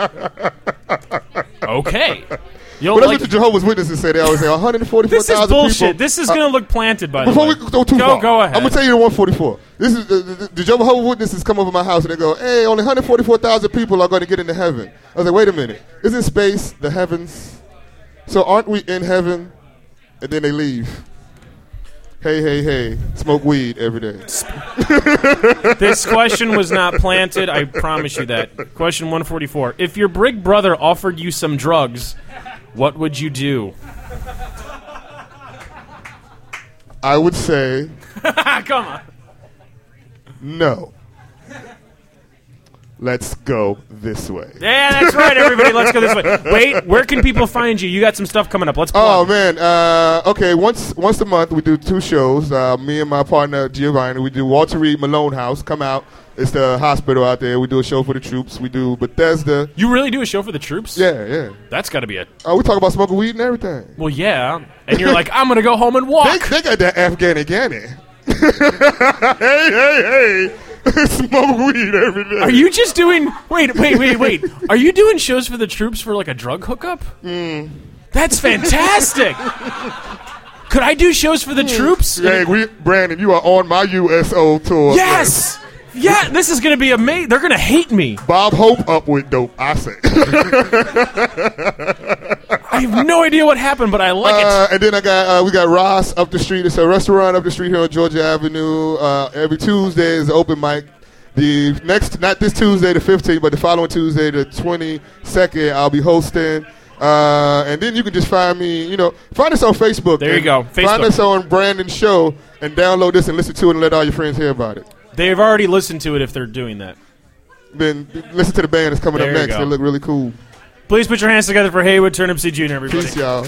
Okay. But that's what the Jehovah's Witnesses say. They always say 144,000 people. This is bullshit. This is going to look planted, by the way. Before we go too far, go ahead. I'm going to tell you the 144. This is the Jehovah's Witnesses come over my house and they go, hey, only 144,000 people are going to get into heaven. I was like, wait a minute. Isn't space the heavens? So aren't we in heaven? And then they leave. Hey, smoke weed every day. This question was not planted. I promise you that. Question 144. If your big brother offered you some drugs, what would you do? I would say... Come on. No. Let's go this way. Yeah, that's right, everybody. Let's go this way. Wait, where can people find you? You got some stuff coming up. Let's plug. Oh, man. Okay, once a month we do 2 shows. Me and my partner, Giovanni, we do Walter Reed Malone House. Come out. It's the hospital out there. We do a show for the troops. We do Bethesda. You really do a show for the troops? Yeah. That's got to be it. Oh, we talk about smoking weed and everything. Well, yeah. And you're like, I'm going to go home and walk. They got that Afghani. hey. Smoke weed every day. Are you just doing... Wait. Are you doing shows for the troops for like a drug hookup? That's fantastic. Could I do shows for the troops? Hey, Brandon, you are on my USO tour. Yes! Yeah, this is going to be amazing. They're going to hate me. Bob Hope up with dope, I say. I have no idea what happened, but I like it. And then we got Ross up the street. It's a restaurant up the street here on Georgia Avenue. Every Tuesday is open mic. Not this Tuesday, the 15th, but the following Tuesday, the 22nd, I'll be hosting. And then you can just find me, find us on Facebook. There you go, Facebook. Find us on Brandon's show and download this and listen to it and let all your friends hear about it. They've already listened to it if they're doing that. Then listen to the band that's coming up next. They look really cool. Please put your hands together for Haywood Turnipseed Jr., everybody. Peace, y'all.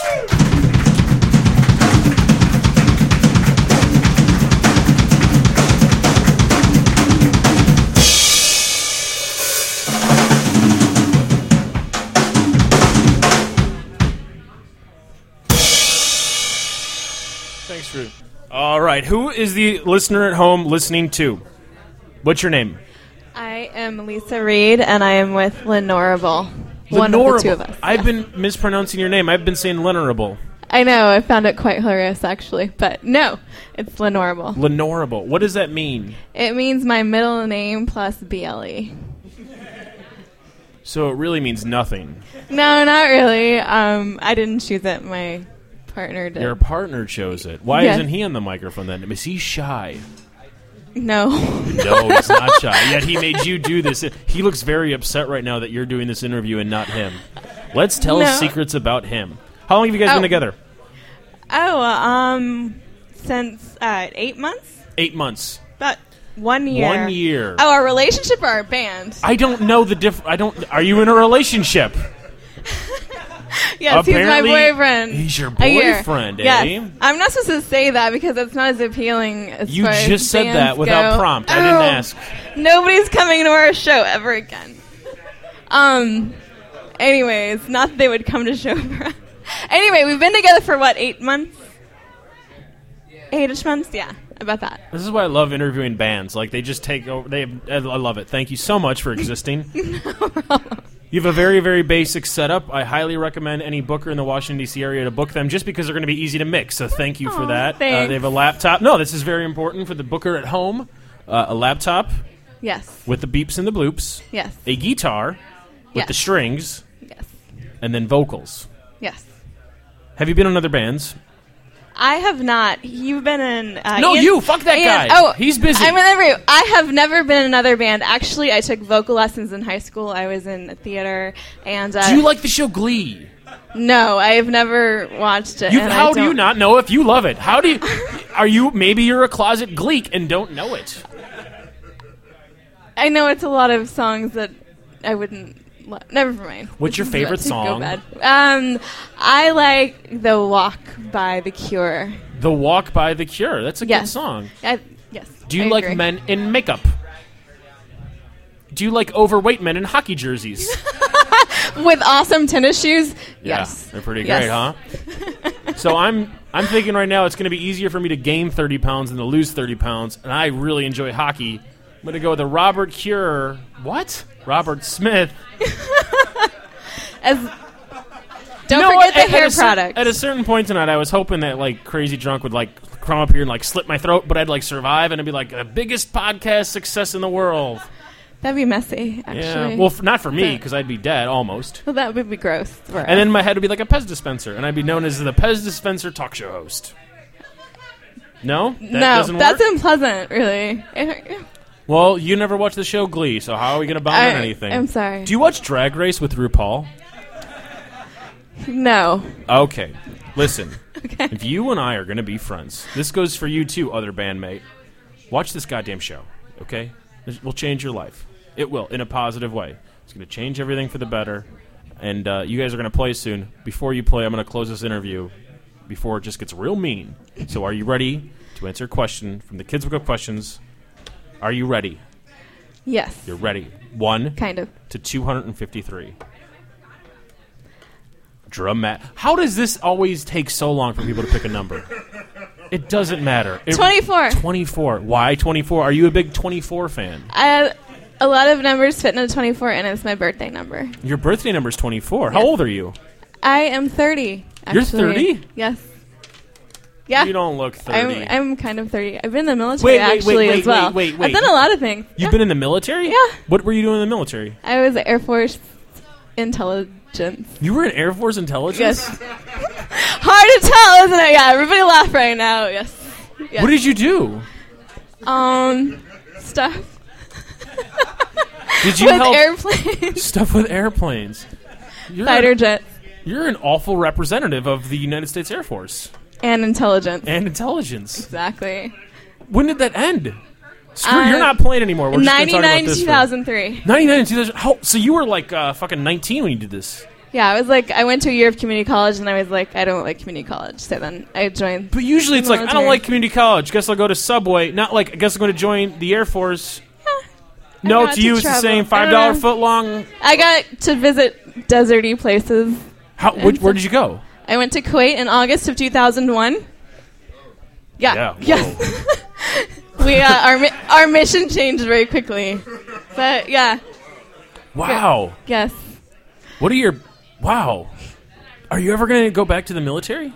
Thanks, Ruth. All right, who is the listener at home listening to? What's your name? I am Lisa Reed, and I am with Lenorable. One of the two of us. I've been mispronouncing your name. I've been saying Lenorable. I know. I found it quite hilarious, actually. But no, it's Lenorable. Lenorable. What does that mean? It means my middle name plus BLE. So it really means nothing. No, not really. I didn't choose it. My partner did. Your partner chose it. Why isn't he on the microphone then? Is he shy? No. No, he's not shy. Yet he made you do this. He looks very upset right now that you're doing this interview and not him. Let's tell secrets about him. How long have you guys been together? Since 8 months. 8 months. About 1 year. 1 year. Oh, our relationship or our band? I don't know the Are you in a relationship? Yes, apparently, he's my boyfriend. He's your boyfriend, eh? Yes. I'm not supposed to say that because it's not as appealing as you far as just said bands that without go. prompt. I didn't ask. Nobody's coming to our show ever again. Anyways, not that they would come to show for us. Anyway, we've been together for 8 months? 8-ish months? Yeah, about that. This is why I love interviewing bands. Like, they just take over. I love it. Thank you so much for existing. No problem. You have a very, very basic setup. I highly recommend any booker in the Washington, D.C. area to book them just because they're going to be easy to mix. So thank you for that. They have a laptop. No, this is very important for the booker at home. A laptop. Yes. With the beeps and the bloops. Yes. A guitar with the strings. Yes. And then vocals. Yes. Have you been on other bands? I have not. You've been in... no, Ian, you! Fuck that guy! Oh, he's busy. I have never been in another band. Actually, I took vocal lessons in high school. I was in theater. And do you like the show Glee? No, I have never watched it. How do you not know if you love it? How do you... Maybe you're a closet Gleek and don't know it. I know it's a lot of songs that I wouldn't... Never mind. What's your favorite song? I like The Walk by The Cure. The Walk by The Cure. That's a good song. Yes. Do you like men in makeup? Do you like overweight men in hockey jerseys? With awesome tennis shoes? Yeah, yes. They're pretty great, huh? So I'm thinking right now it's going to be easier for me to gain 30 pounds than to lose 30 pounds, and I really enjoy hockey. I'm going to go with the Robert Cure. What? Robert Smith. Don't forget the hair products. At a certain point tonight, I was hoping that Crazy Drunk would come up here and slit my throat, but I'd survive and it'd be the biggest podcast success in the world. That'd be messy, actually. Yeah. Well, not for me because I'd be dead almost. Well, that would be gross. And then my head would be like a Pez dispenser, and I'd be known as the Pez dispenser talk show host. No, that's unpleasant. Really. Well, you never watched the show Glee, so how are we going to bond on anything? I'm sorry. Do you watch Drag Race with RuPaul? No. Okay. Listen. Okay. If you and I are going to be friends, this goes for you too, other bandmate. Watch this goddamn show, okay? It will change your life. It will, in a positive way. It's going to change everything for the better. And you guys are going to play soon. Before you play, I'm going to close this interview before it just gets real mean. So are you ready to answer a question from the Kids Book of Questions? Are you ready? Yes. You're ready. 1 Kind of. to 253. How does this always take so long for people to pick a number? It doesn't matter. 24. 24. Why 24? Are you a big 24 fan? A lot of numbers fit into 24, and it's my birthday number. Your birthday number is 24. How Yes. old are you? I am 30. Actually. You're 30? Yes. Yeah. You don't look 30. I'm kind of 30. I've been in the military as well. Wait. I've done a lot of things. You've been in the military? Yeah. What were you doing in the military? I was Air Force intelligence. You were in Air Force intelligence? Yes. Hard to tell, isn't it? Yeah, everybody laugh right now. Yes. What did you do? Stuff. Did you with help airplanes. Stuff with airplanes. Fighter jets. You're an awful representative of the United States Air Force. And intelligence. Exactly. When did that end? You're not playing anymore. We're just 99 to 2003. 99 to 2000. So you were like fucking 19 when you did this. Yeah, I went to a year of community college, and I was like, I don't like community college. So then I joined. But usually it's like, I don't like community college. Guess I'll go to Subway. Not like, I guess I'm going to join the Air Force. No, to you it's the same $5 foot long. I got to visit deserty places. Where did you go? I went to Kuwait in August of 2001. Yeah. Yes. We our mission changed very quickly, but yeah. Wow. Yes. What are your? Wow. Are you ever going to go back to the military?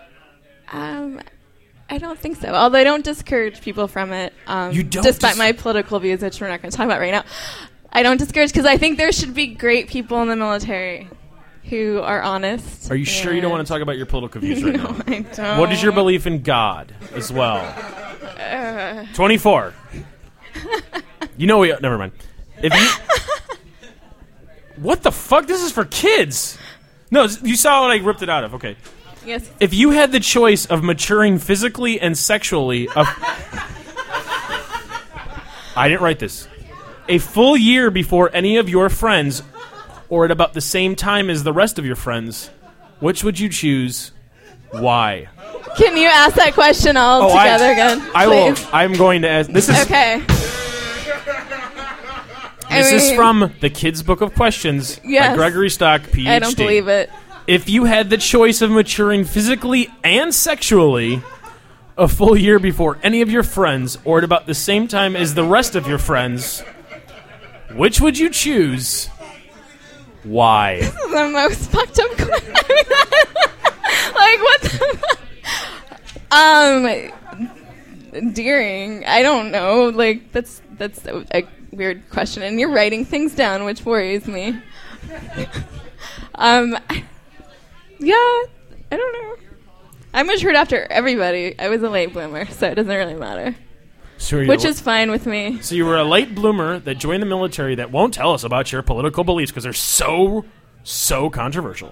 I don't think so. Although I don't discourage people from it. You don't, despite my political views, which we're not going to talk about right now. I don't discourage because I think there should be great people in the military who are honest. Are you sure you don't want to talk about your political views right now? No, I don't. What is your belief in God as well? 24. Never mind. If you, what the fuck? This is for kids. No, you saw what I ripped it out of. Okay. Yes. If you had the choice of maturing physically and sexually, I didn't write this. A full year before any of your friends, or at about the same time as the rest of your friends, which would you choose? Why? Can you ask that question all together again? I will. I'm going to ask. This is okay. This is from the Kids Book of Questions by Gregory Stock, PhD. I don't believe it. If you had the choice of maturing physically and sexually a full year before any of your friends, or at about the same time as the rest of your friends, which would you choose? Why? This is the most fucked up question. Like, what the... Deering. I don't know. Like, that's a weird question. And you're writing things down, which worries me. Yeah, I don't know. I matured after everybody. I was a late bloomer, so it doesn't really matter. Which is fine with me. So you were a late bloomer that joined the military that won't tell us about your political beliefs because they're so controversial.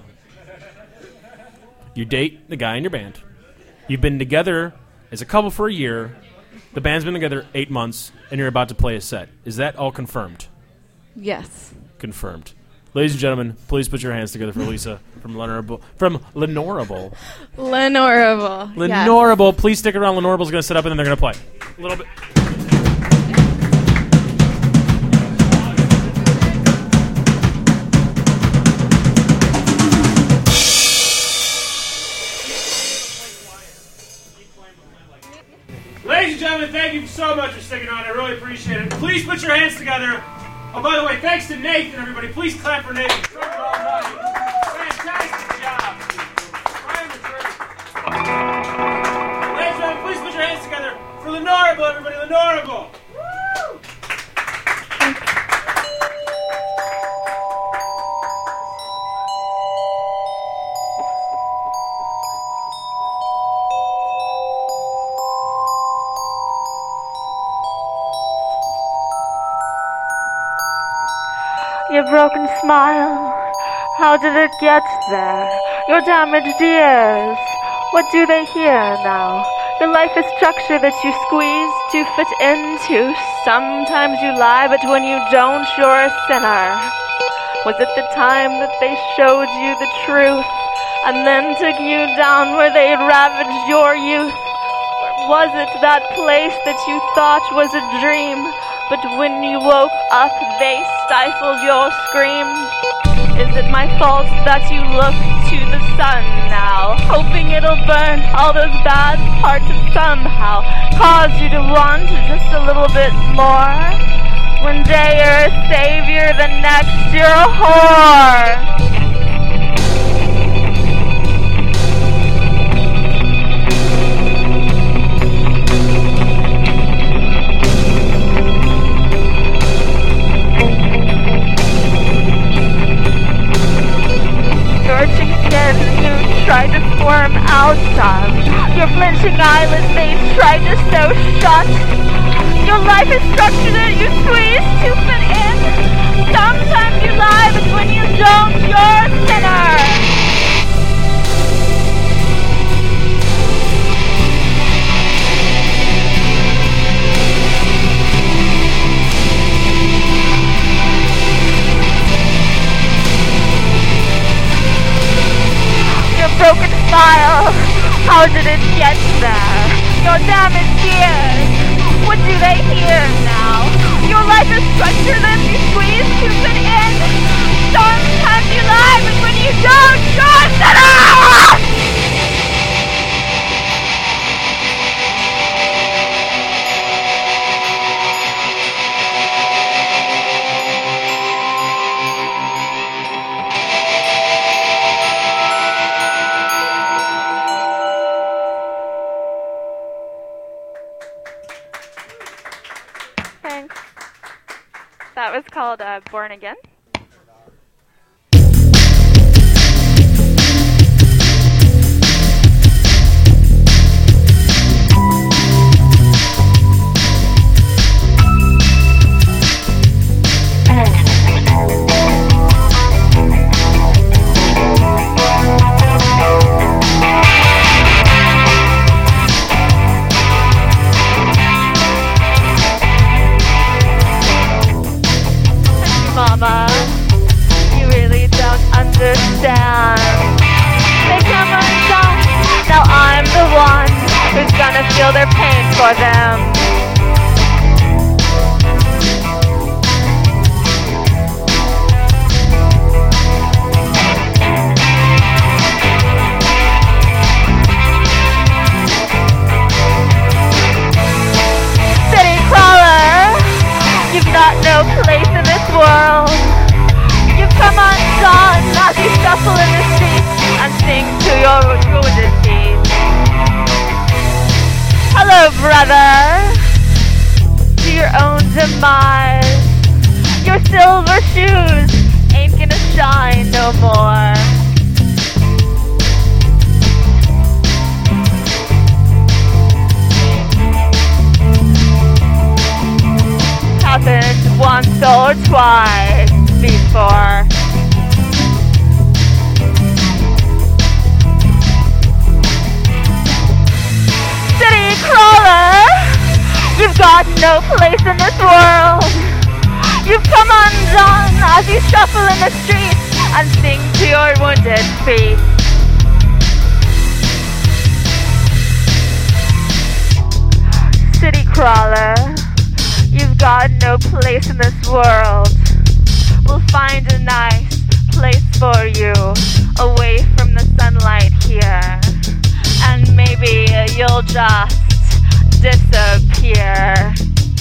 You date the guy in your band. You've been together as a couple for a year. The band's been together 8 months, and you're about to play a set. Is that all confirmed? Yes. Confirmed. Ladies and gentlemen, please put your hands together for Lisa from Lenorable. Lenorable. Lenorable. Yes. Please stick around. Lenorable's going to sit up, and then they're going to play. A little bit. Ladies and gentlemen, thank you so much for sticking on. I really appreciate it. Please put your hands together. Oh, by the way, thanks to Nathan, everybody. Please clap for Nathan. Fantastic job. Ladies and gentlemen, please put your hands together for Lenorable, everybody. Lenorable. Woo! Your broken smile, how did it get there? Your damaged ears, what do they hear now? Your life is structure that you squeeze to fit into. Sometimes you lie, but when you don't, you're a sinner. Was it the time that they showed you the truth and then took you down where they had ravaged your youth? Or was it that place that you thought was a dream, but when you woke up, they stifled your scream. Is it my fault that you look to the sun now, hoping it'll burn all those bad parts and somehow cause you to want just a little bit more? One day you're a savior, the next you're a whore. You tried to squirm out of your flinching eyelids, they tried to sew shut. Your life is structured that you squeeze to fit in. Sometimes you lie, but when you don't, you're a sinner. Broken smile, how did it get there? Your damaged ears, what do they hear now? Your life is structured that you squeeze to fit in. Sometimes you lie, but when you don't, you're a sinner! That was called Born Again. Mama, you really don't understand. They come undone, now I'm the one who's gonna feel their pain for them. City crawler, you've got no place in this world. You've come undone as you shuffle in the streets and sing to your wounded feet. Hello, brother, to your own demise. Your silver shoes ain't gonna shine no more. Happened once or twice before. City crawler, you've got no place in this world. You've come undone as you shuffle in the streets and sing to your wounded feet. City crawler, you've got no place in this world. We'll find a nice place for you, away from the sunlight here. And maybe you'll just disappear.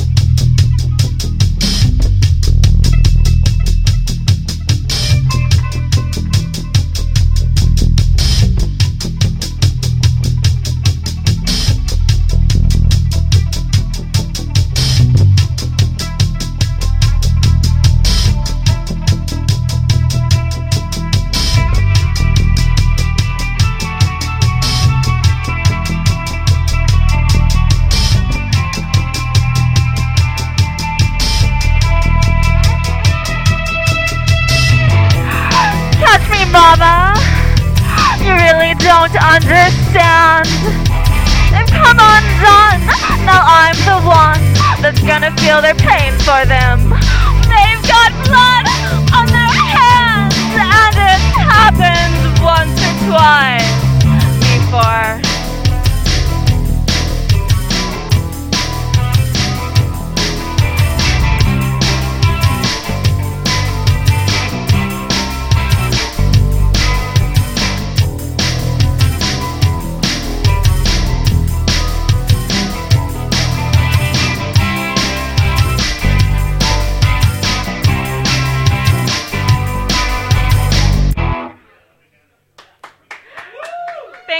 Mama, you really don't understand. They've come undone, now I'm the one that's gonna feel their pain for them. They've got blood on their hands, and it's happened once or twice before.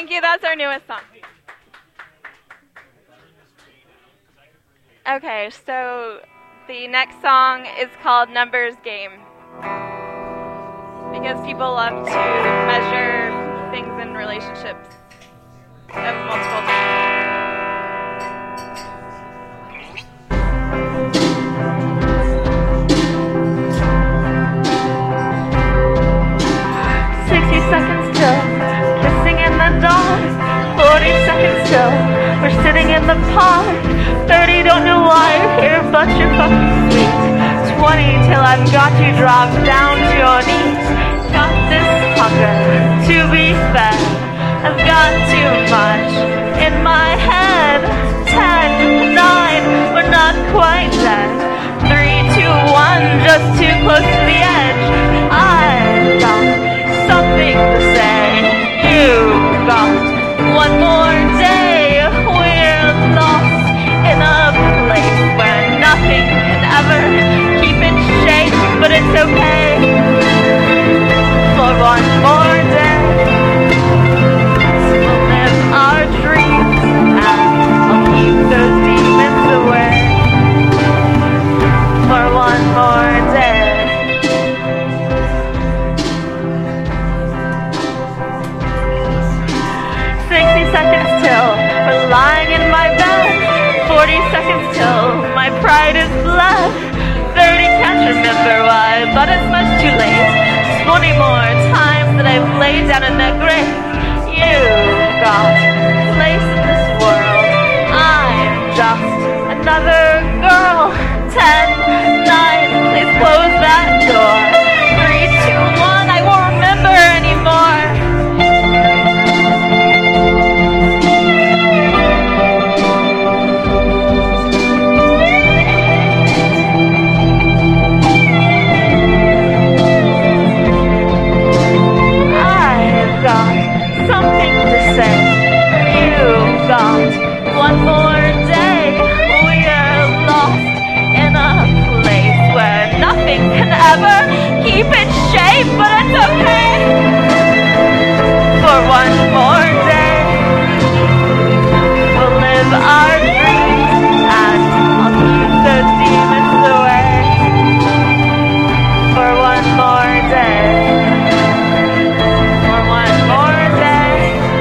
Thank you. That's our newest song. Okay, so the next song is called Numbers Game. Because people love to measure things in relationships of multiple types. 60 seconds till, kissing in the dark. 40 seconds till, we're sitting in the park. 30, don't know why you're here, but you're fucking sweet. 20 till I've got you dropped down to your knees. Got this hunger to be fed. I've got too much in my head. 10, 9, we're not quite dead. 3, 2, 1, just too close to the edge. I've got something to say. You got one more day. We're lost in a place where nothing can ever keep its shape, but it's okay for one more day. We'll live our dreams and I'll keep those demons away for one more day. 60 seconds till we're lying in my bed. 40 seconds till my pride is bled. 30, can't remember why, but it's much too late. 20 more times that I've laid down in that grave. You've got a place in this world. I'm just another girl. 10, 9, please close that door. 3, 2, 1, I won't remember anymore. I've got something to say. You've got one more day. We're lost in a place where nothing can ever keep its shape, but it's okay for one more day. We'll live our dreams and I'll keep those demons away for one more day. For one more day.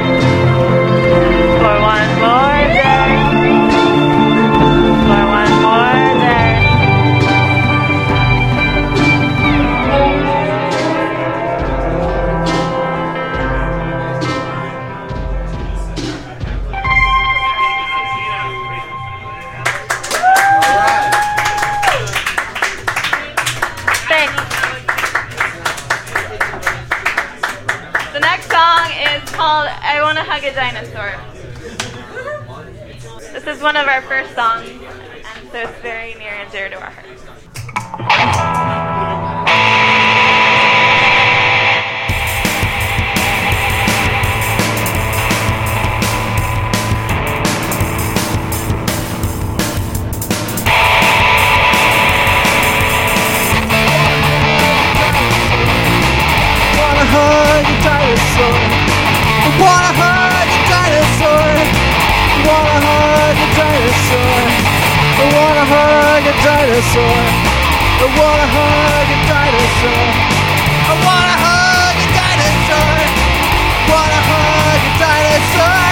For one more day. For one more day. Thanks. The next song is called I Wanna Hug a Dinosaur. This is one of our first songs, and so it's very near and dear to our hearts. Wanna hug a dinosaur. I wanna hug a dinosaur. I wanna hug a dinosaur. I wanna hug a dinosaur. I wanna hug a dinosaur. I wanna hug a dinosaur. Wanna hug a dinosaur.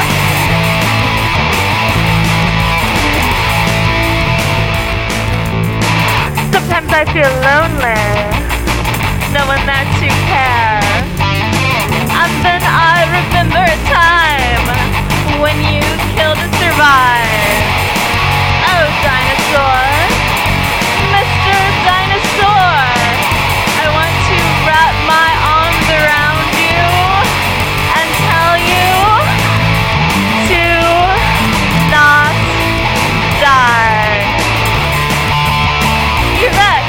Sometimes I feel lonely, no one there to care. And then I remember a time when you killed to survive. Oh, dinosaur, Mr. Dinosaur, I want to wrap my arms around you and tell you to not die. You're back.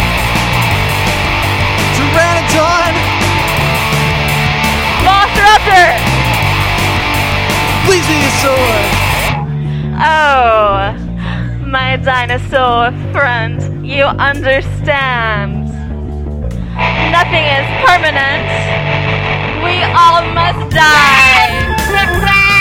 Pteranodon. Velociraptor. Plesiosaur. Oh, my dinosaur friend, you understand. Nothing is permanent. We all must die.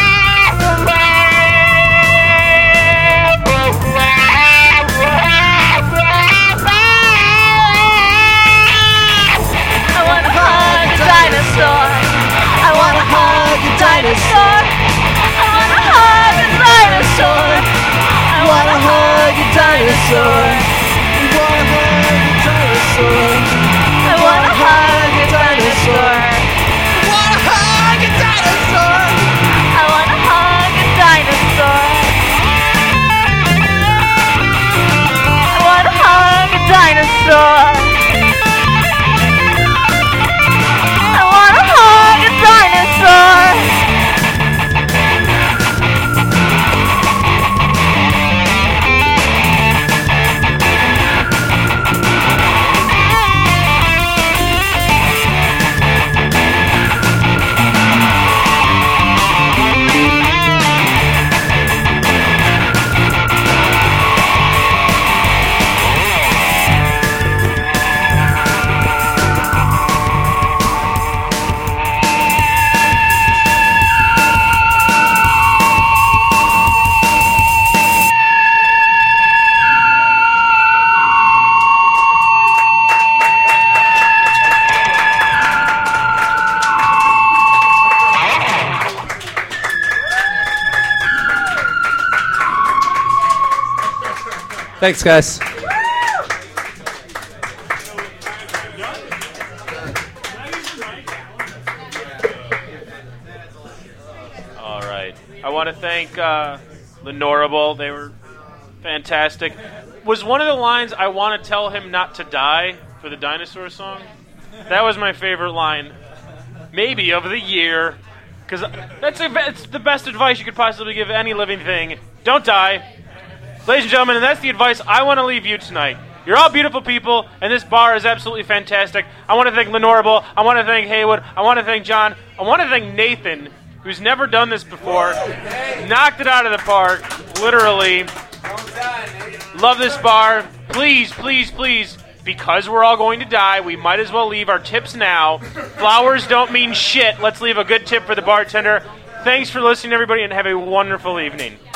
Thanks, guys. All right. I want to thank Lenorable. They were fantastic. Was one of the lines, I want to tell him not to die, for the dinosaur song? That was my favorite line, maybe of the year, because it's the best advice you could possibly give any living thing. Don't die. Ladies and gentlemen, and that's the advice I want to leave you tonight. You're all beautiful people, and this bar is absolutely fantastic. I want to thank Lenorable. I want to thank Haywood. I want to thank John. I want to thank Nathan, who's never done this before. Knocked it out of the park, literally. Love this bar. Please, please, please, because we're all going to die, we might as well leave our tips now. Flowers don't mean shit. Let's leave a good tip for the bartender. Thanks for listening, everybody, and have a wonderful evening.